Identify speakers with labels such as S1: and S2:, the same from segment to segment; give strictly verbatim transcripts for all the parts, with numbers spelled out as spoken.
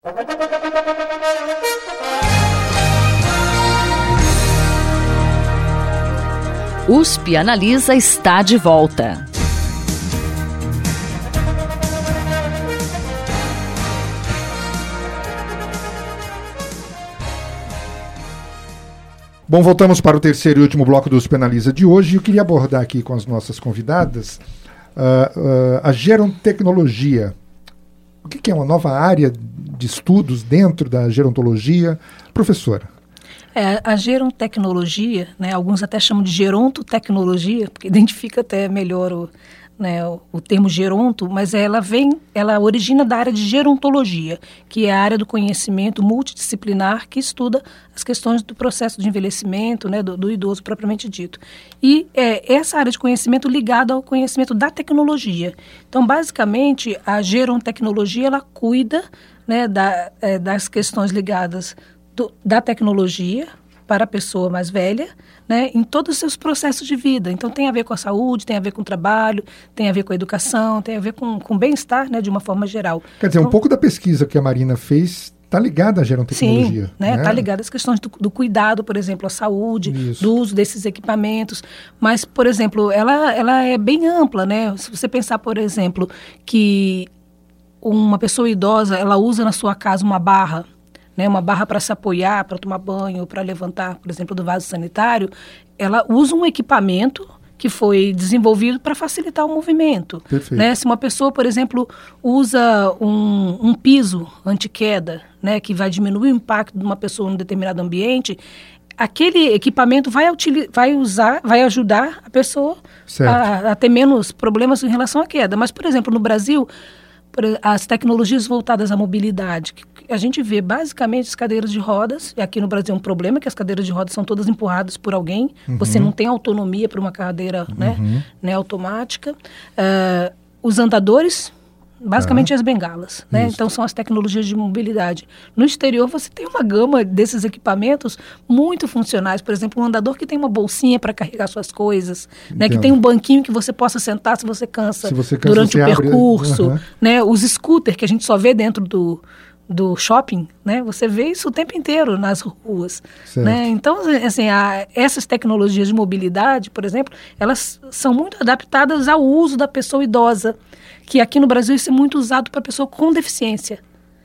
S1: U S P Analisa está de volta.
S2: Bom, voltamos para o terceiro e último bloco do U S P Analisa de hoje. Eu queria abordar aqui com as nossas convidadas uh, uh, a gerontecnologia. O que, que é uma nova área de estudos dentro da gerontologia? Professora.
S3: É, a gerontecnologia, né, alguns até chamam de gerontotecnologia, porque identifica até melhor o, né, o, o termo geronto, mas ela vem, ela origina da área de gerontologia, que é a área do conhecimento multidisciplinar que estuda as questões do processo de envelhecimento, né, do, do idoso propriamente dito. E é essa área de conhecimento ligada ao conhecimento da tecnologia. Então, basicamente, a gerontecnologia, ela cuida, né, da, é, das questões ligadas Do, da tecnologia para a pessoa mais velha, né, em todos os seus processos de vida. Então, tem a ver com a saúde, tem a ver com o trabalho, tem a ver com a educação, tem a ver com o bem-estar, né, de uma forma geral.
S2: Quer dizer, então, um pouco da pesquisa que a Marina fez está ligada à gerontecnologia.
S3: Sim, está né, né? ligada às questões do, do cuidado, por exemplo, à saúde, Isso. do uso desses equipamentos. Mas, por exemplo, ela, ela é bem ampla, né? Se você pensar, por exemplo, que uma pessoa idosa, ela usa na sua casa uma barra, né, uma barra para se apoiar, para tomar banho, para levantar, por exemplo, do vaso sanitário, ela usa um equipamento que foi desenvolvido para facilitar o movimento. Né? Se uma pessoa, por exemplo, usa um, um piso anti-queda, né, que vai diminuir o impacto de uma pessoa em um determinado ambiente, aquele equipamento vai, utili- vai usar, vai ajudar a pessoa a, a ter menos problemas em relação à queda. Mas, por exemplo, no Brasil, as tecnologias voltadas à mobilidade, a gente vê basicamente as cadeiras de rodas, e aqui no Brasil é um problema que as cadeiras de rodas são todas empurradas por alguém, uhum. você não tem autonomia para uma cadeira né, uhum. né, automática. Uh, os andadores, basicamente ah. as bengalas, né? Então são as tecnologias de mobilidade. No exterior você tem uma gama desses equipamentos muito funcionais, por exemplo, um andador que tem uma bolsinha para carregar suas coisas, né? Que tem um banquinho que você possa sentar se você cansa, se você cansa durante o percurso, abre... uhum. né? Os scooters que a gente só vê dentro do, do shopping, né? Você vê isso o tempo inteiro nas ruas, né? Então, assim, a, essas tecnologias de mobilidade, por exemplo, elas são muito adaptadas ao uso da pessoa idosa, que aqui no Brasil isso é muito usado para pessoa com deficiência,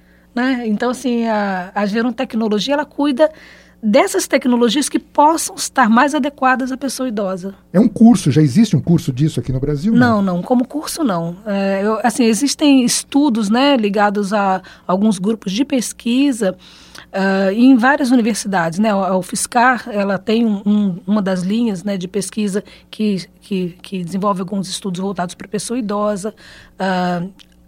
S3: né? Então, assim, a, a gerontecnologia, ela cuida dessas tecnologias que possam estar mais adequadas à pessoa idosa.
S2: É um curso? Já existe um curso disso aqui no Brasil?
S3: Não, não, não como curso não. É, eu, assim, existem estudos, né, ligados a alguns grupos de pesquisa uh, em várias universidades, né? A UFSCar, ela tem um, um, uma das linhas, né, de pesquisa que, que, que desenvolve alguns estudos voltados para a pessoa idosa, uh,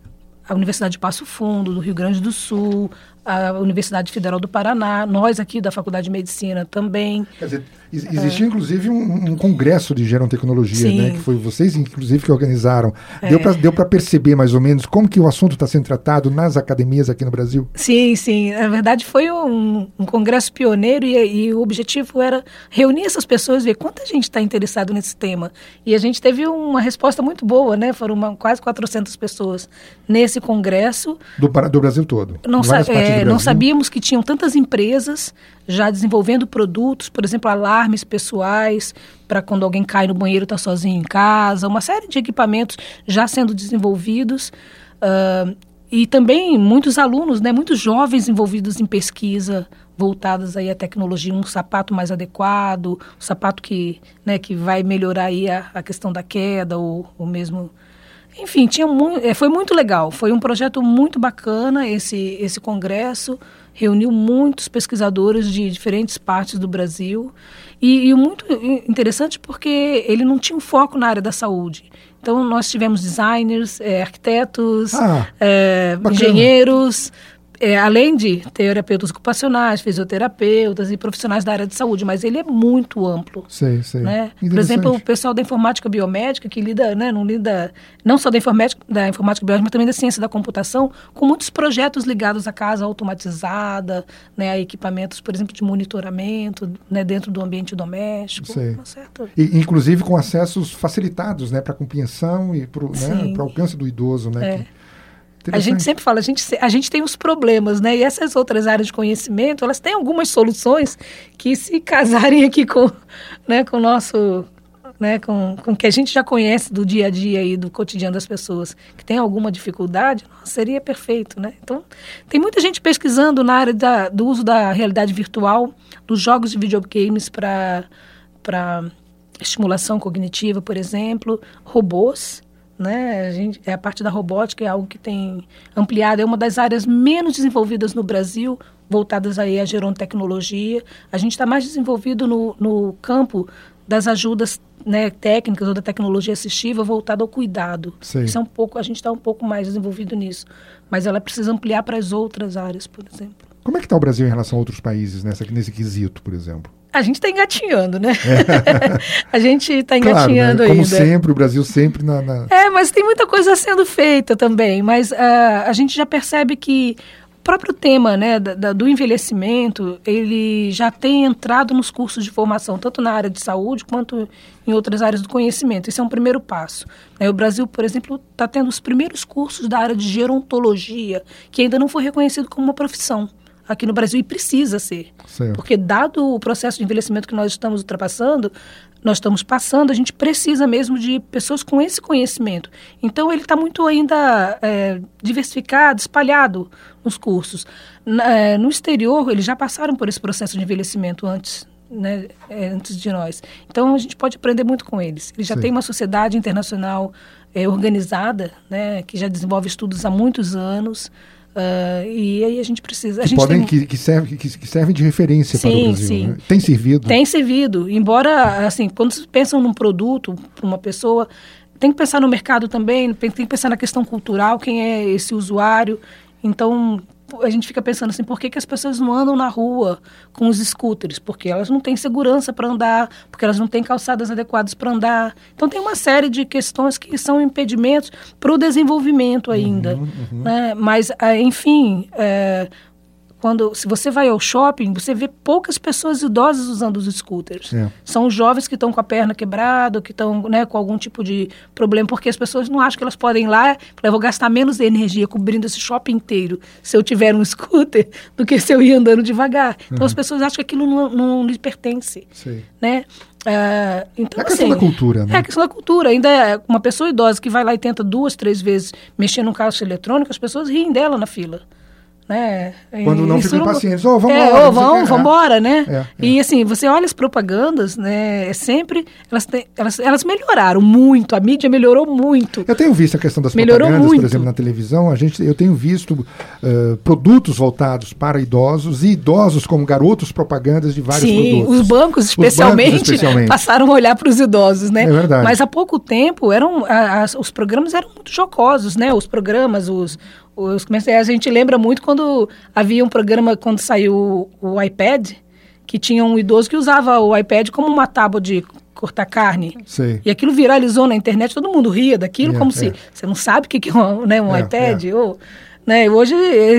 S3: a Universidade de Passo Fundo, do Rio Grande do Sul, a Universidade Federal do Paraná, nós aqui da Faculdade de Medicina também.
S2: Quer dizer, existia é. inclusive um, um congresso de gerontecnologia, né, que foi vocês inclusive que organizaram. É. Deu para deu para perceber mais ou menos como que o assunto está sendo tratado nas academias aqui no Brasil?
S3: Sim, sim. Na verdade foi um, um congresso pioneiro e, e o objetivo era reunir essas pessoas e ver quanta gente está interessado nesse tema. E a gente teve uma resposta muito boa, né? Foram uma, quase quatrocentas pessoas nesse congresso.
S2: Do, do Brasil todo?
S3: Não sabia. É, não sabíamos que tinham tantas empresas já desenvolvendo produtos, por exemplo, alarmes pessoais para quando alguém cai no banheiro está sozinho em casa, uma série de equipamentos já sendo desenvolvidos uh, e também muitos alunos, né, muitos jovens envolvidos em pesquisa voltadas aí à tecnologia, um sapato mais adequado, um sapato que, né, que vai melhorar aí a, a questão da queda ou, ou mesmo... Enfim, tinha mu- foi muito legal, foi um projeto muito bacana esse, esse congresso, reuniu muitos pesquisadores de diferentes partes do Brasil e, e muito interessante porque ele não tinha um foco na área da saúde. Então nós tivemos designers, é, arquitetos, ah, é, engenheiros... É, além de terapeutas ocupacionais, fisioterapeutas e profissionais da área de saúde, mas ele é muito amplo.
S2: Sei, sei.
S3: Né? Por exemplo, o pessoal da informática biomédica, que lida, né, não lida, não só da informática, da informática biomédica, mas também da ciência da computação, com muitos projetos ligados à casa automatizada, né, a equipamentos, por exemplo, de monitoramento, né, dentro do ambiente doméstico.
S2: Sei. Certa... E, inclusive com acessos facilitados, né, para compreensão e para o né, alcance do idoso, né?
S3: É.
S2: Que...
S3: A gente sempre fala, a gente, a gente tem os problemas, né? E essas outras áreas de conhecimento, elas têm algumas soluções que, se casarem aqui com, né, com o nosso, né, com, com o que a gente já conhece do dia a dia e do cotidiano das pessoas, que tem alguma dificuldade, nossa, seria perfeito, né? Então, tem muita gente pesquisando na área da, do uso da realidade virtual, dos jogos de videogames para para estimulação cognitiva, por exemplo, robôs. Né? A, gente, a parte da robótica é algo que tem ampliado, é uma das áreas menos desenvolvidas no Brasil, voltadas aí à gerontecnologia. A gente está mais desenvolvido no, no campo das ajudas, né, técnicas ou da tecnologia assistiva voltada ao cuidado. Isso é um pouco, a gente está um pouco mais desenvolvido nisso, mas ela precisa ampliar para as outras áreas, por exemplo.
S2: Como é que está o Brasil em relação a outros países nessa, nesse quesito, por exemplo?
S3: A gente está engatinhando, né? É. A gente está engatinhando
S2: claro, né? Como
S3: ainda.
S2: Como sempre, o Brasil sempre na, na...
S3: É, mas tem muita coisa sendo feita também. Mas uh, a gente já percebe que o próprio tema, né, da, da, do envelhecimento, ele já tem entrado nos cursos de formação, tanto na área de saúde quanto em outras áreas do conhecimento. Esse é um primeiro passo. O Brasil, por exemplo, está tendo os primeiros cursos da área de gerontologia, que ainda não foi reconhecido como uma profissão aqui no Brasil, e precisa ser. Certo. Porque dado o processo de envelhecimento que nós estamos ultrapassando, nós estamos passando, a gente precisa mesmo de pessoas com esse conhecimento. Então, ele está muito ainda é, diversificado, espalhado nos cursos. Na, é, no exterior, eles já passaram por esse processo de envelhecimento antes, né, é, antes de nós. Então, a gente pode aprender muito com eles. Eles já têm uma sociedade internacional é, organizada, né, que já desenvolve estudos há muitos anos. Uh, e aí a gente precisa... A
S2: que,
S3: gente
S2: podem,
S3: tem...
S2: que, que, serve, que, que servem de referência sim, para o Brasil.
S3: Sim.
S2: Né? Tem servido?
S3: Tem servido. Embora, assim, quando se pensam num produto para uma pessoa, tem que pensar no mercado também, tem que pensar na questão cultural, quem é esse usuário. Então, a gente fica pensando assim, por que, que as pessoas não andam na rua com os scooters? Porque elas não têm segurança para andar, porque elas não têm calçadas adequadas para andar. Então, tem uma série de questões que são impedimentos para o desenvolvimento ainda. Uhum, uhum. Né? Mas, enfim... É, quando, se você vai ao shopping, você vê poucas pessoas idosas usando os scooters. É. São os jovens que estão com a perna quebrada, que estão, né, com algum tipo de problema, porque as pessoas não acham que elas podem ir lá, eu vou gastar menos energia cobrindo esse shopping inteiro se eu tiver um scooter do que se eu ir andando devagar. Então uhum. as pessoas acham que aquilo não, não lhes pertence. Sim. Né? Uh, então,
S2: é a questão
S3: assim,
S2: da cultura, né?
S3: É a questão da cultura. Ainda é uma pessoa idosa que vai lá e tenta duas, três vezes mexer num caixa eletrônico, as pessoas riem dela na fila. Né?
S2: Quando não ficam impacientes, ô, oh, vamos
S3: é,
S2: embora.
S3: Oh, vamos, vamos embora, né?
S2: É, é.
S3: E assim, você olha as propagandas, né? É sempre, elas, têm, elas, elas melhoraram muito, a mídia melhorou muito.
S2: Eu tenho visto a questão das
S3: melhorou
S2: propagandas,
S3: muito.
S2: por exemplo, na televisão, a gente, eu tenho visto uh, produtos voltados para idosos e idosos como garotos propagandas de vários
S3: Sim,
S2: produtos.
S3: Os bancos especialmente,
S2: os bancos especialmente
S3: passaram a olhar para os idosos, né?
S2: É verdade.
S3: Mas há pouco tempo, eram, a, a, os programas eram muito jocosos, né? Os programas, os... Os, a gente lembra muito quando havia um programa, quando saiu o, o iPad, que tinha um idoso que usava o iPad como uma tábua de cortar carne.
S2: Sei.
S3: E aquilo viralizou na internet, todo mundo ria daquilo, é, como é. se... Você não sabe o que, que é um, né, um é, iPad? É. Ou, né, hoje,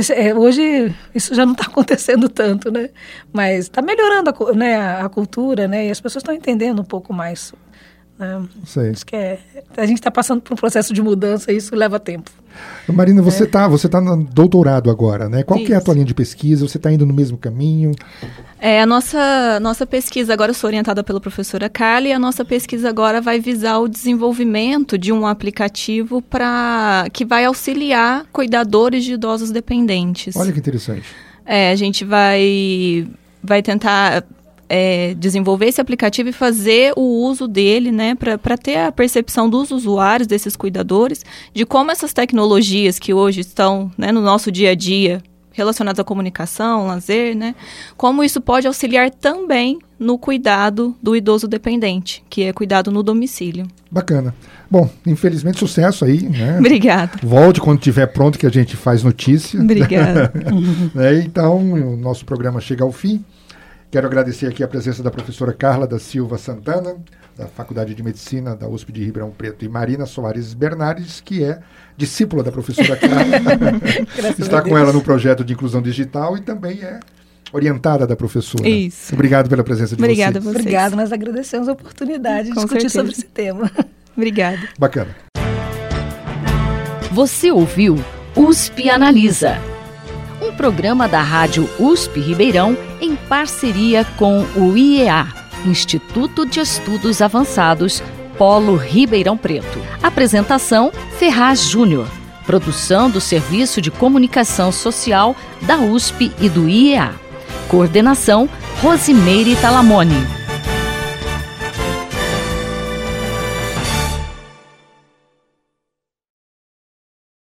S3: hoje isso já não está acontecendo tanto, né? Mas está melhorando a, né, a cultura, né? E as pessoas estão entendendo um pouco mais. Né?
S2: Sei.
S3: Acho que é, a gente está passando por um processo de mudança e isso leva tempo.
S2: Marina, você está é. você tá no doutorado agora, né? Qual
S4: Isso.
S2: que é a tua linha de pesquisa? Você está indo no mesmo caminho?
S4: É, a nossa, nossa pesquisa agora, eu sou orientada pela professora Carla, e a nossa pesquisa agora vai visar o desenvolvimento de um aplicativo pra, que vai auxiliar cuidadores de idosos dependentes.
S2: Olha que interessante.
S4: É, a gente vai, vai tentar... É, desenvolver esse aplicativo e fazer o uso dele, né, para ter a percepção dos usuários, desses cuidadores, de como essas tecnologias que hoje estão, né, no nosso dia a dia, relacionadas à comunicação, lazer, né, como isso pode auxiliar também no cuidado do idoso dependente, que é cuidado no domicílio.
S2: Bacana. Bom, infelizmente, sucesso aí, né?
S4: Obrigada.
S2: Volte quando estiver pronto que a gente faz notícia.
S4: Obrigada.
S2: É, então, o nosso programa chega ao fim. Quero agradecer aqui a presença da professora Carla da Silva Santana, da Faculdade de Medicina da U S P de Ribeirão Preto, e Marina Soares Bernardes, que é discípula da professora Carla. Está com ela no projeto de inclusão digital e também é orientada da professora.
S4: Isso.
S2: Obrigado pela presença de
S4: Obrigada
S2: vocês.
S4: A vocês.
S3: Obrigada, nós agradecemos a oportunidade
S4: Com
S3: de discutir
S4: certeza.
S3: sobre esse tema.
S4: Obrigada.
S2: Bacana.
S1: Você ouviu U S P Analisa, um programa da Rádio U S P Ribeirão em parceria com o I E A, Instituto de Estudos Avançados, Polo Ribeirão Preto. Apresentação, Ferraz Júnior. Produção do Serviço de Comunicação Social da U S P e do I E A. Coordenação, Rosimeire Talamone.